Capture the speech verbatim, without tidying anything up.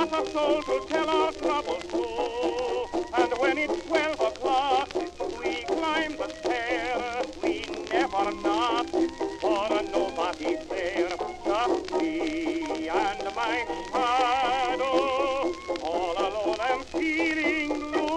not a soul to tell our troubles to. And when it's twelve o'clock, we climb the stairs. We never knock, for nobody's there. Just me and my shadow, all alone I'm feeling blue.